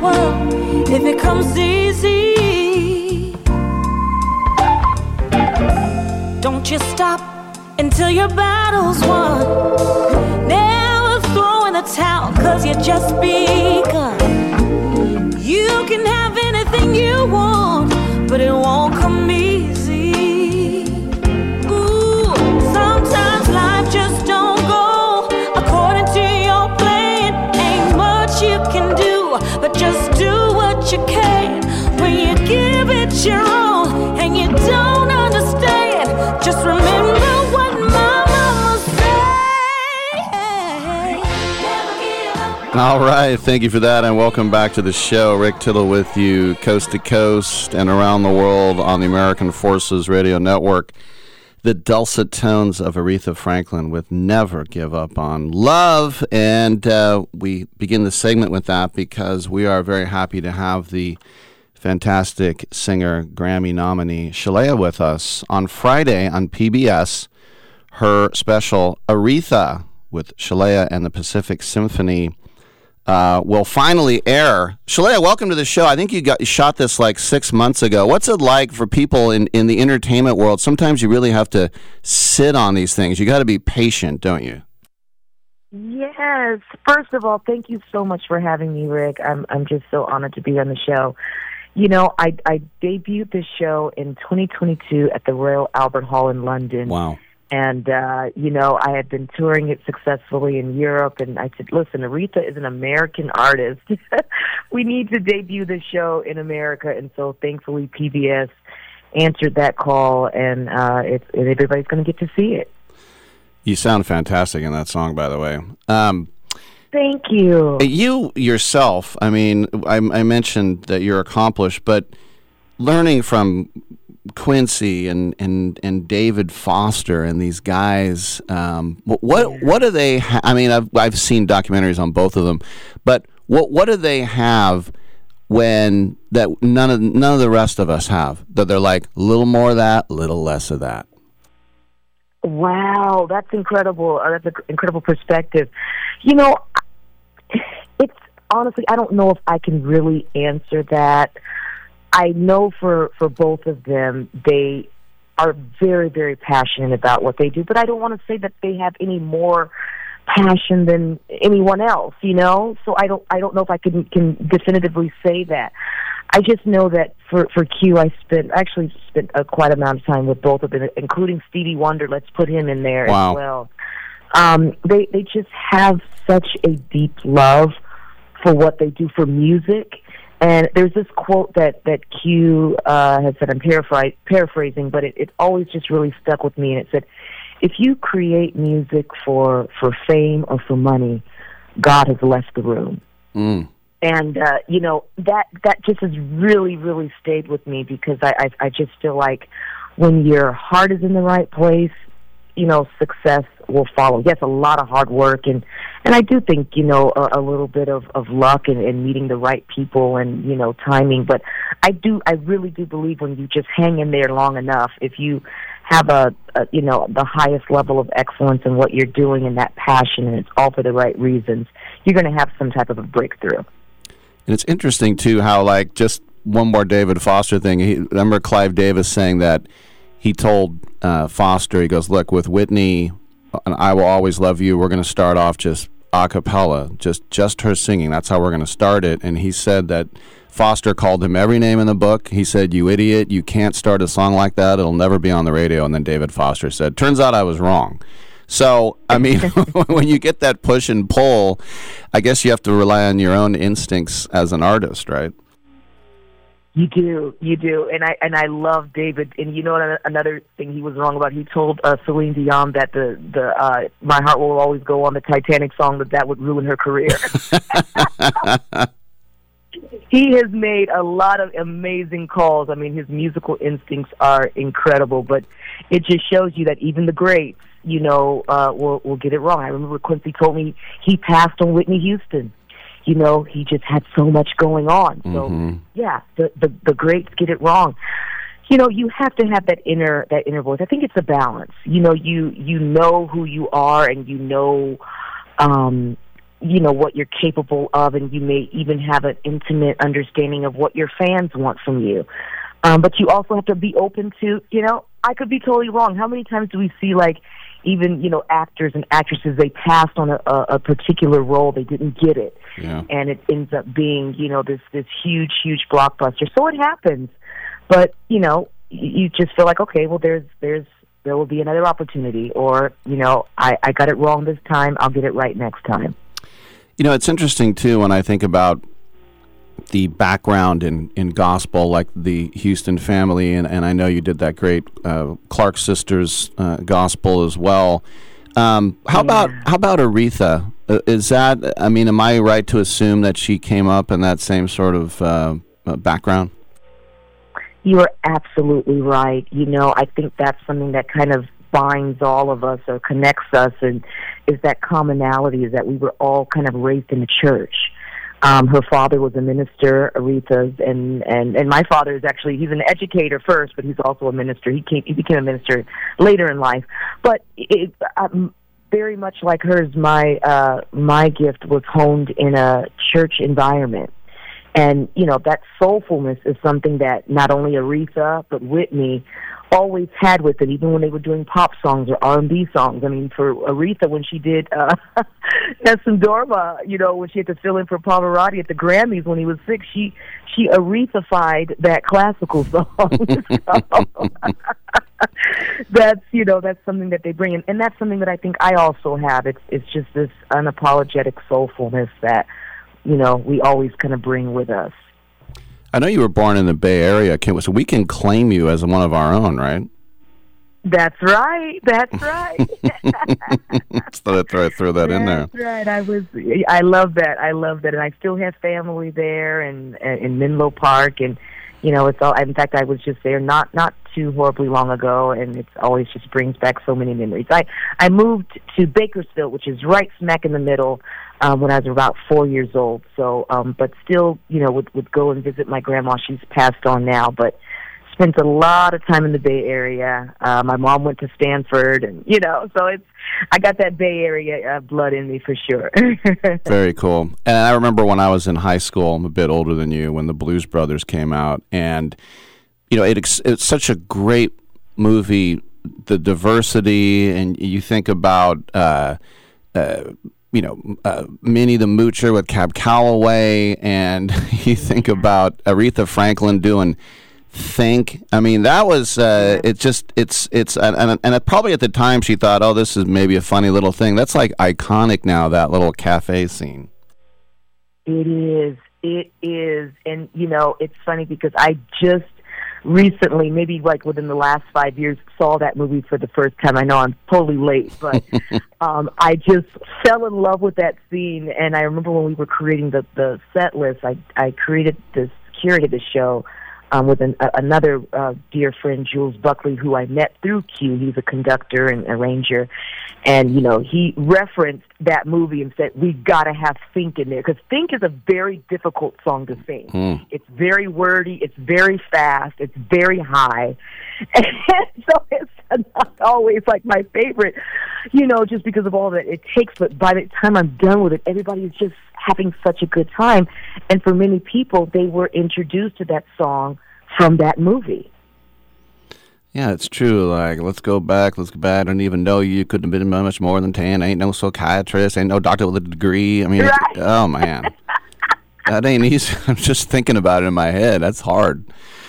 world if it comes easy. Don't you stop until your battle's won. Never throw in the towel, 'cause you just begun. You can have anything you want, but it won't come easy. Ooh, sometimes life just don't go according to your plan. Ain't much you can do, but just do what you can. When you give it your all and you don't understand, just remember what my mama said. Never give up. All right, thank you for that, and welcome back to the show. Rick Tittle with you, coast to coast and around the world on the American Forces Radio Network. The dulcet tones of Aretha Franklin with Never Give Up on Love. And we begin the segment with that because we are very happy to have the fantastic singer, Grammy nominee, Shalea with us. On Friday on PBS, her special Aretha with Shalea and the Pacific Symphony will finally air. Shalea, welcome to the show. I think you shot this like 6 months ago. What's it like for people in the entertainment world? Sometimes you really have to sit on these things. You got to be patient, don't you? Yes. First of all, thank you so much for having me, Rick. I'm just so honored to be on the show. You know, I debuted this show in 2022 at the Royal Albert Hall in London. Wow. And, you know, I had been touring it successfully in Europe, and I said, listen, Aretha is an American artist. We need to debut the show in America. And so, thankfully, PBS answered that call, and everybody's going to get to see it. You sound fantastic in that song, by the way. Thank you. You yourself, I mean, I mentioned that you're accomplished, but learning from Quincy and David Foster and these guys, what do they I mean, I've seen documentaries on both of them, but what do they have when that none of the rest of us have, that they're like a little more of that, a little less of that? Wow, that's incredible. That's an incredible perspective. You know, it's honestly, I don't know if I can really answer that. I know for both of them, they are very, very passionate about what they do, but I don't want to say that they have any more passion than anyone else, you know? So I don't know if I can definitively say that. I just know that for Q, I actually spent quite amount of time with both of them, including Stevie Wonder. Let's put him in there as well. They just have such a deep love for what they do for music. And there's this quote that Q has said, I'm paraphrasing, but it always just really stuck with me. And it said, if you create music for fame or for money, God has left the room. Mm. And, you know, that just has really, really stayed with me, because I just feel like when your heart is in the right place, you know, success will follow. Yes, a lot of hard work, and I do think, you know, a little bit of luck and meeting the right people and, you know, timing. But I really do believe when you just hang in there long enough, if you have you know, the highest level of excellence in what you're doing and that passion, and it's all for the right reasons, you're going to have some type of a breakthrough. And it's interesting, too, how, like, just one more David Foster thing. Remember Clive Davis saying that he told Foster, he goes, look, with Whitney and I Will Always Love You, we're going to start off just a cappella, just her singing. That's how we're going to start it. And he said that Foster called him every name in the book. He said, you idiot, you can't start a song like that. It'll never be on the radio. And then David Foster said, turns out I was wrong. So, I mean, when you get that push and pull, I guess you have to rely on your own instincts as an artist, right? You do, and I love David. And you know, another thing he was wrong about. He told Celine Dion that the "My Heart Will Always Go On" the Titanic song that would ruin her career. He has made a lot of amazing calls. I mean, his musical instincts are incredible, but it just shows you that even the greats, you know, will get it wrong. I remember Quincy told me he passed on Whitney Houston. You know, he just had so much going on. So, yeah, the greats get it wrong. You know, you have to have that inner voice. I think it's a balance. You know, you know who you are, and you know what you're capable of, and you may even have an intimate understanding of what your fans want from you. But you also have to be open to, I could be totally wrong. How many times do we see, like, even, actors and actresses, they passed on a particular role, they didn't get it, and it ends up being, this huge, huge blockbuster. So it happens. But, you just feel like, okay, well, there will be another opportunity, or, I got it wrong this time, I'll get it right next time. It's interesting, too, when I think about the background in gospel, like the Houston family, and I know you did that great Clark Sisters gospel as well. How about Aretha? Is that, am I right to assume that she came up in that same sort of background? You are absolutely right. I think that's something that kind of binds all of us or connects us, and is that commonality, is that we were all kind of raised in the church. Her father was a minister, Aretha's, and my father is actually, he's an educator first, but he's also a minister. He became a minister later in life. But very much like hers, my gift was honed in a church environment. And, that soulfulness is something that not only Aretha, but Whitney always had with it, even when they were doing pop songs or R&B songs. For Aretha, when she did Nessun Dorma, when she had to fill in for Pavarotti at the Grammys when he was sick, she Aretha-fied that classical song. That's something that they bring in, and that's something that I think I also have. It's just this unapologetic soulfulness that we always kind of bring with us. I know you were born in the Bay Area, so we can claim you as one of our own, right? That's right. Just thought I'd throw that in there. That's right. I love that, and I still have family there, and in Menlo Park, and it's all. In fact, I was just there not too horribly long ago, and it always just brings back so many memories. I moved to Bakersfield, which is right smack in the middle, when I was about 4 years old. So, but still, would go and visit my grandma. She's passed on now, but spent a lot of time in the Bay Area. My mom went to Stanford, and so I got that Bay Area blood in me for sure. Very cool. And I remember when I was in high school, I'm a bit older than you, when the Blues Brothers came out, and it's such a great movie. The diversity, and you think about Minnie the Moocher with Cab Calloway, and you think about Aretha Franklin doing Think. That was and probably at the time she thought, oh, this is maybe a funny little thing. That's like iconic now, that little cafe scene. It is, and it's funny because I just recently, maybe like within the last 5 years, saw that movie for the first time. I know I'm totally late, but I just fell in love with that scene. And I remember when we were creating the set list, I curated the show with another dear friend, Jules Buckley, who I met through Q. He's a conductor and arranger. And, he referenced that movie and said, we got to have Think in there. Because Think is a very difficult song to sing. It's very wordy. It's very fast. It's very high. And so it's not always like my favorite, just because of all that it takes. But by the time I'm done with it, everybody is just having such a good time. And for many people, they were introduced to that song from that movie. Yeah, it's true. Like, let's go back. I don't even know you. Couldn't have been much more than 10. Ain't no psychiatrist. Ain't no doctor with a degree. Right. Oh, man. That ain't easy. I'm just thinking about it in my head. That's hard.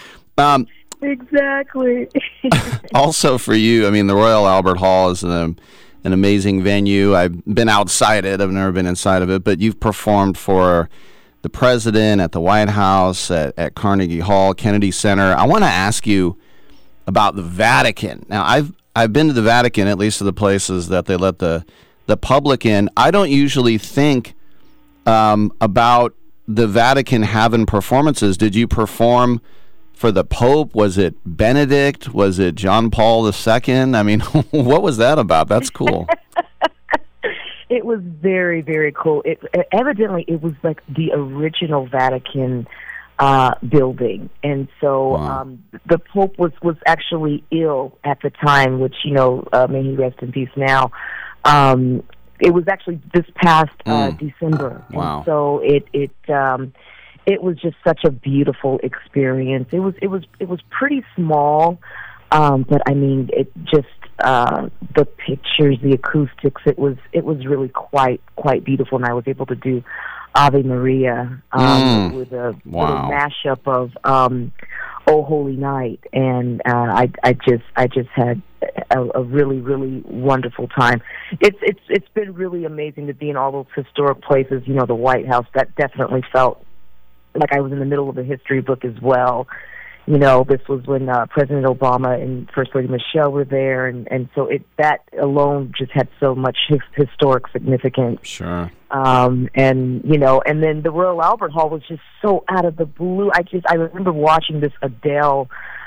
Exactly. Also for you, the Royal Albert Hall is an amazing venue. I've been outside it. I've never been inside of it. But you've performed for the president at the White House, at Carnegie Hall, Kennedy Center. I want to ask you about the Vatican. Now, I've been to the Vatican, at least to the places that they let the public in. I don't usually think about the Vatican having performances. Did you perform for the Pope? Was it Benedict? Was it John Paul II? What was that about? That's cool. It was very, very cool. Evidently, it was like the original Vatican building, and so wow. The Pope was actually ill at the time, which may he rest in peace now. it was actually this past December. Wow. And so it was just such a beautiful experience. It was pretty small, but I mean, it just the pictures, the acoustics. It was really quite beautiful, and I was able to do Ave Maria with a little mashup of Oh Holy Night, and I just had a really wonderful time. It's been really amazing to be in all those historic places. You know, the White House, that definitely felt like I was in the middle of a history book as well. You know, this was when President Obama and First Lady Michelle were there, and so that alone just had so much historic significance. Sure. And you know, and then the Royal Albert Hall was just so out of the blue. I remember watching this Adele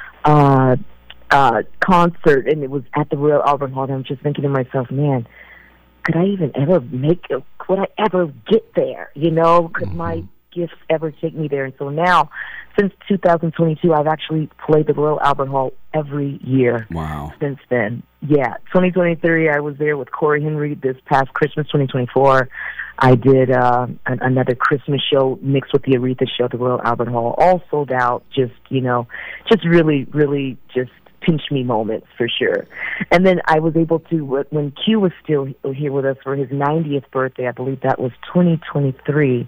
concert, and it was at the Royal Albert Hall, and I'm just thinking to myself, man, could I even ever could I ever get there? You know, could my gifts ever take me there? And so now, since 2022, I've actually played the Royal Albert Hall every year. Wow. Since then. Yeah. 2023, I was there with Corey Henry. This past Christmas, 2024, I did another Christmas show mixed with the Aretha show at the Royal Albert Hall. All sold out. Just really just pinch me moments for sure. And then I was able to, when Q was still here with us for his 90th birthday, I believe that was 2023,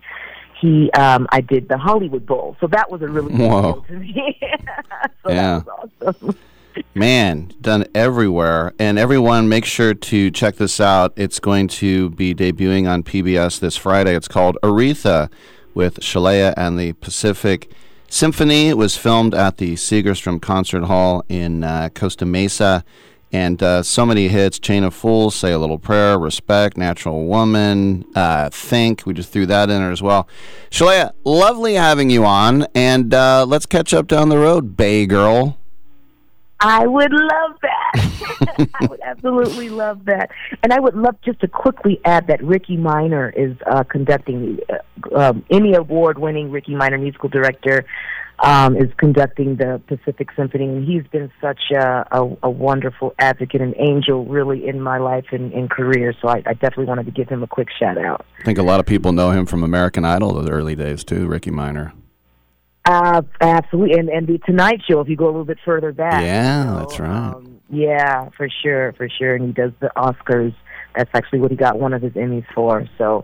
I did the Hollywood Bowl. So that was a really big deal to me. So that was awesome. Man, done everywhere. And everyone, make sure to check this out. It's going to be debuting on PBS this Friday. It's called Aretha with Shalea and the Pacific Symphony. It was filmed at the Segerstrom Concert Hall in Costa Mesa. And so many hits: Chain of Fools, Say a Little Prayer, Respect, Natural Woman, Think. We just threw that in there as well. Shalea, lovely having you on. And let's catch up down the road, Bay Girl. I would love that. I would absolutely love that. And I would love just to quickly add that Ricky Minor is conducting, Emmy Award-winning Ricky Minor, musical director, is conducting the Pacific Symphony, and he's been such a wonderful advocate and angel really in my life and career, so I definitely wanted to give him a quick shout-out. I think a lot of people know him from American Idol, the early days, too, Ricky Minor. Absolutely, and the Tonight Show, if you go a little bit further back. Yeah, that's right. Yeah, for sure, and he does the Oscars. That's actually what he got one of his Emmys for, so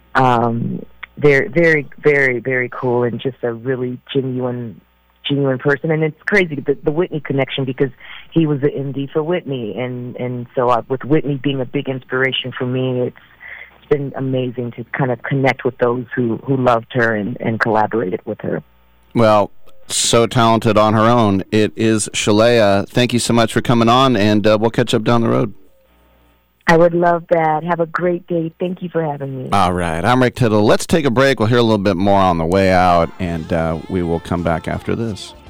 they're very, very, very cool, and just a really genuine person. And it's crazy, the Whitney connection, because he was the MD for Whitney, and so with Whitney being a big inspiration for me, it's been amazing to kind of connect with those who loved her and collaborated with her. Well, so talented on her own. It is Shalea. Thank you so much for coming on, and we'll catch up down the road. I would love that. Have a great day. Thank you for having me. All right. I'm Rick Tittle. Let's take a break. We'll hear a little bit more on the way out, and we will come back after this.